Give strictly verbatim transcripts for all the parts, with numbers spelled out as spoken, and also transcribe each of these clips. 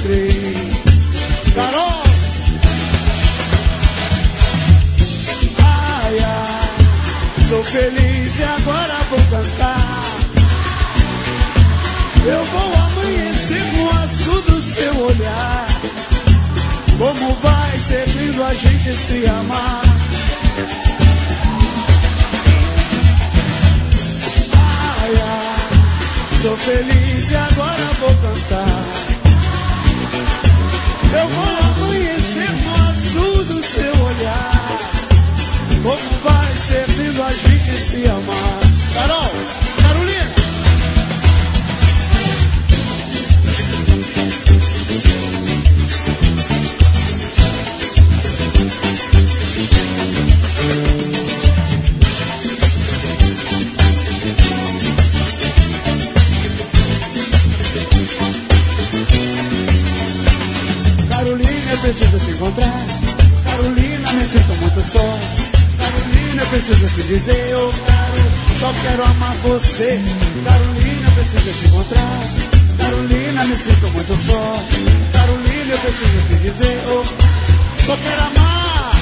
encontrei. Carol! Ai, ai, sou feliz e agora vou cantar. Eu vou amanhecer com o azul do seu olhar. Como vai ser lindo a gente se amar. Ai, ai, sou feliz e agora vou cantar. Eu vou amanhecer com o azul do seu olhar. Como vai ser lindo a gente se amar. Carol, Carolina. Carolina, eu preciso te encontrar. Carolina, me sinto muito só. Carolina, eu preciso te dizer, eu quero, só quero amar você. Carolina, eu preciso te encontrar. Carolina, me sinto muito só. Carolina, eu preciso te dizer, eu só quero amar.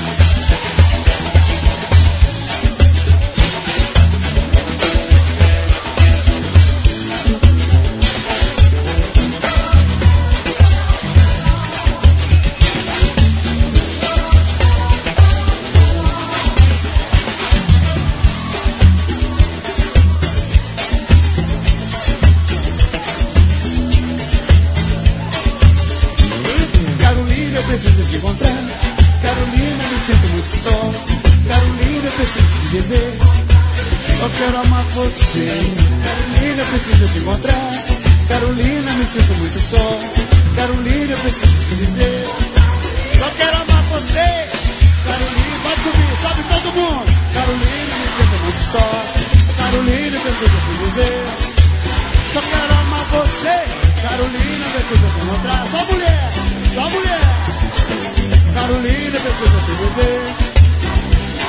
Preciso te encontrar. Carolina, me sinto muito só. Carolina, preciso te dizer, só quero amar você. Carolina, preciso te encontrar. Carolina, me sinto muito só. Carolina, preciso te dizer, só quero amar você. Carolina, pode subir, sobe todo mundo. Carolina, me sinto muito só. Carolina, preciso te dizer, só quero amar você. Carolina, preciso te encontrar. Só mulher, só mulher. Carolina, preciso te dizer.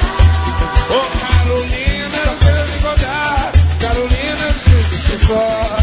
Ô, oh, Carolina, eu quero te encontrar. Carolina, eu preciso te só.